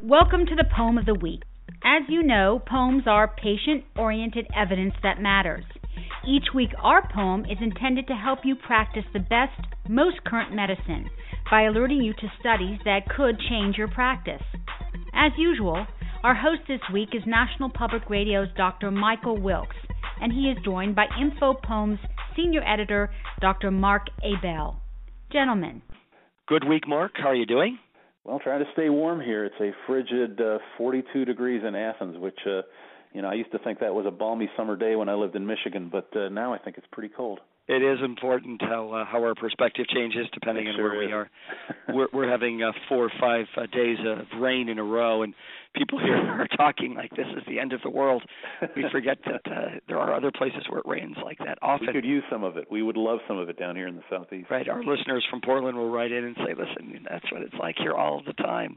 Welcome to the Poem of the Week. As you know, poems are patient-oriented evidence that matters. Each week, our poem is intended to help you practice the best, most current medicine by alerting you to studies that could change your practice. As usual, our host this week is National Public Radio's Dr. Michael Wilkes, and he is joined by Info Poems Senior Editor, Dr. Mark Abell. Gentlemen. Good week, Mark. How are you doing? Well, trying to stay warm here. It's a frigid 42 degrees in Athens, which, I used to think that was a balmy summer day when I lived in Michigan, but now I think it's pretty cold. It is important how our perspective changes depending on where we are. We're having 4 or 5 days of rain in a row, and people here are talking like this is the end of the world. We forget that there are other places where it rains like that often. We could use some of it. We would love some of it down here in the Southeast. Right. Our listeners from Portland will write in and say, listen, that's what it's like here all the time.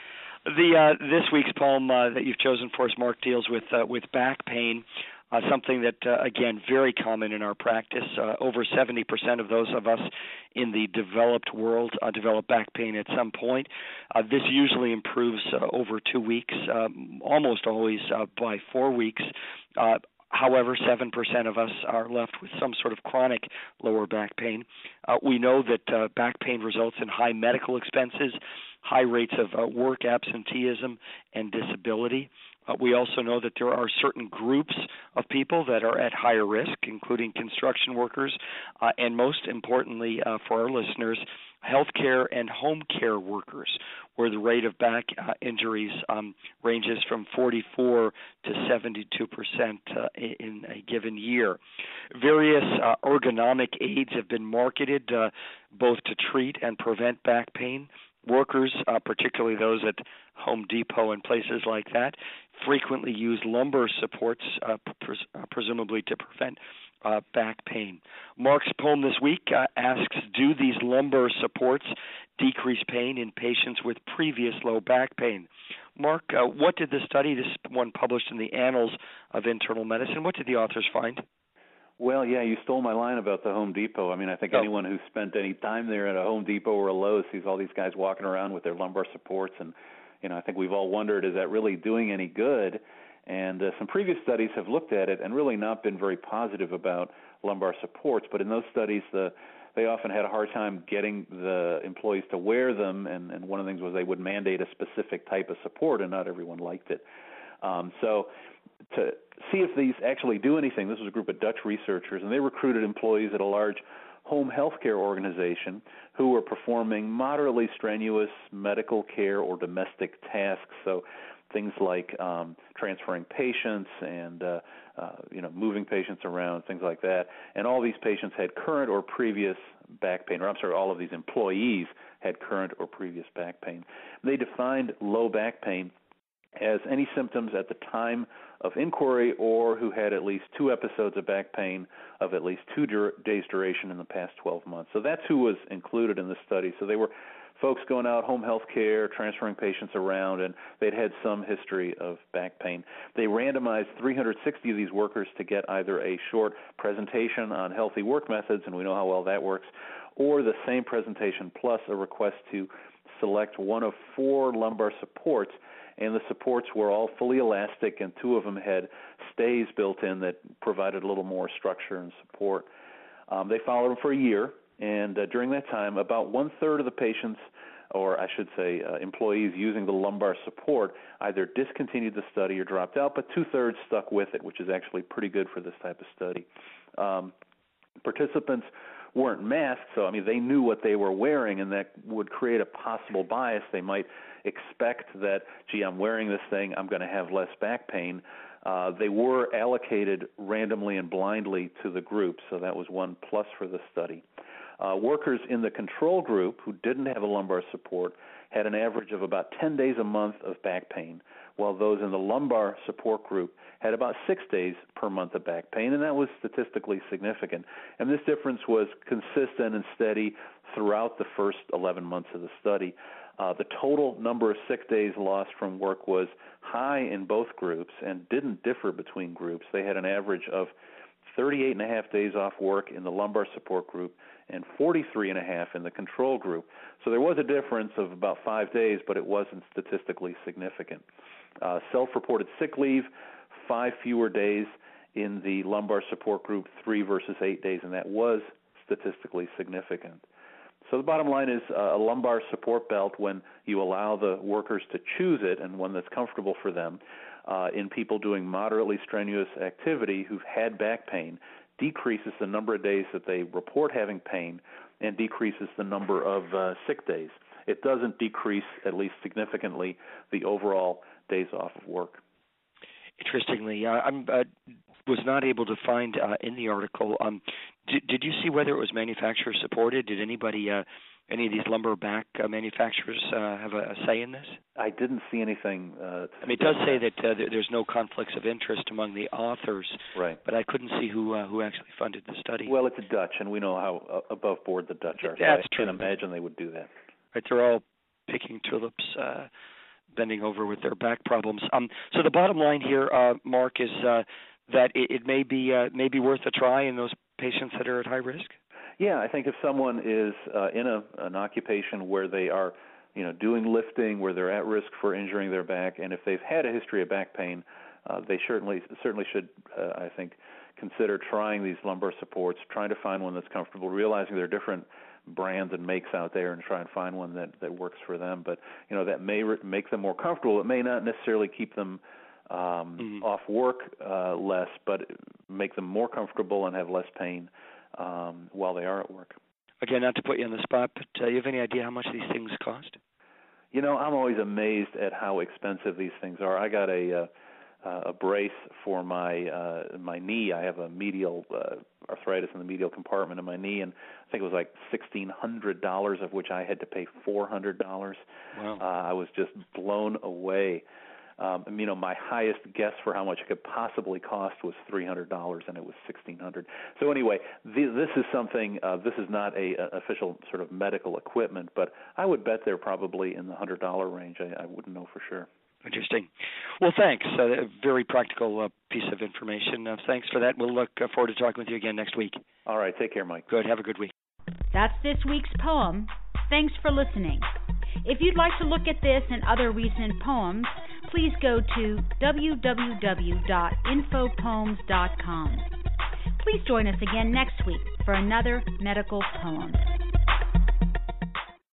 This week's poem that you've chosen for us, Mark, deals with back pain. Something that, again, very common in our practice. Over 70% of those of us in the developed world develop back pain at some point. This usually improves over 2 weeks, almost always by 4 weeks. However, 7% of us are left with some sort of chronic lower back pain. We know that back pain results in high medical expenses, high rates of work absenteeism, and disability. We also know that there are certain groups of people that are at higher risk, including construction workers, and most importantly for our listeners, healthcare and home care workers, where the rate of back injuries ranges from 44 to 72% in a given year. Various ergonomic aids have been marketed both to treat and prevent back pain. Workers, particularly those at Home Depot and places like that, frequently use lumbar supports, presumably to prevent back pain. Mark's poem this week asks, do these lumbar supports decrease pain in patients with previous low back pain? Mark, what did the study, this one published in the Annals of Internal Medicine, what did the authors find? Well, yeah, you stole my line about the Home Depot. I mean, I think anyone who's spent any time there at a Home Depot or a Lowe's sees all these guys walking around with their lumbar supports, and I think we've all wondered, is that really doing any good? And some previous studies have looked at it and really not been very positive about lumbar supports. But in those studies, they often had a hard time getting the employees to wear them, and one of the things was they would mandate a specific type of support, and not everyone liked it. So to see if these actually do anything, this was a group of Dutch researchers, and they recruited employees at a large home health care organization who were performing moderately strenuous medical care or domestic tasks, so things like transferring patients and moving patients around, things like that. And all these patients had current or previous back pain, all of these employees had current or previous back pain. They defined low back pain as any symptoms at the time of inquiry or who had at least 2 episodes of back pain of at least 2 days duration in the past 12 months. So that's who was included in the study. So they were folks going out, home health care, transferring patients around, and they'd had some history of back pain. They randomized 360 of these workers to get either a short presentation on healthy work methods, and we know how well that works, or the same presentation plus a request to select one of 4 lumbar supports, and the supports were all fully elastic, and 2 of them had stays built in that provided a little more structure and support. They followed them for a year, and during that time, about 1/3 of the patients, or I should say employees using the lumbar support, either discontinued the study or dropped out, but 2/3 stuck with it, which is actually pretty good for this type of study. Participants weren't masked, so they knew what they were wearing, and that would create a possible bias. They might expect that, gee, I'm wearing this thing, I'm going to have less back pain. They were allocated randomly and blindly to the group, so that was one plus for the study. Workers in the control group who didn't have a lumbar support had an average of about 10 days a month of back pain, while those in the lumbar support group had about 6 days per month of back pain, and that was statistically significant. And this difference was consistent and steady throughout the first 11 months of the study. The total number of sick days lost from work was high in both groups and didn't differ between groups. They had an average of 38 and a half days off work in the lumbar support group and 43.5 in the control group. So there was a difference of about 5 days, but it wasn't statistically significant. Self-reported sick leave, 5 fewer days in the lumbar support group, 3 versus 8 days, and that was statistically significant. So the bottom line is a lumbar support belt, when you allow the workers to choose it and one that's comfortable for them, in people doing moderately strenuous activity who've had back pain, decreases the number of days that they report having pain and decreases the number of sick days. It doesn't decrease, at least significantly, the overall days off of work. Interestingly, I was not able to find in the article, did you see whether it was manufacturer supported? Did anybody, any of these lumbar back manufacturers have a say in this? I didn't see anything. It does say that there's no conflicts of interest among the authors, right? But I couldn't see who actually funded the study. Well, it's Dutch, and we know how above board the Dutch are. That's so I can't imagine they would do that. Right, they're all picking tulips, bending over with their back problems. So the bottom line here, Mark, is that it may be worth a try in those patients that are at high risk. Yeah, I think if someone is in an occupation where they are, doing lifting, where they're at risk for injuring their back, and if they've had a history of back pain, they certainly should, I think, consider trying these lumbar supports, trying to find one that's comfortable, realizing there are different brands and makes out there, and try and find one that works for them. But that may make them more comfortable. It may not necessarily keep them off work less, but make them more comfortable and have less pain while they are at work. Again, not to put you on the spot, but do you have any idea how much these things cost? I'm always amazed at how expensive these things are. I got a brace for my knee. I have a medial arthritis in the medial compartment of my knee, and I think it was like $1,600, of which I had to pay $400. Wow. I was just blown away. My highest guess for how much it could possibly cost was $300, and it was $1,600. So anyway, this is something. This is not a official sort of medical equipment, but I would bet they're probably in the $100 range. I wouldn't know for sure. Interesting. Well, thanks. A very practical piece of information. Thanks for that. We'll look forward to talking with you again next week. All right. Take care, Mike. Good. Have a good week. That's this week's poem. Thanks for listening. If you'd like to look at this and other recent poems, please go to www.infopoems.com. Please join us again next week for another medical poem.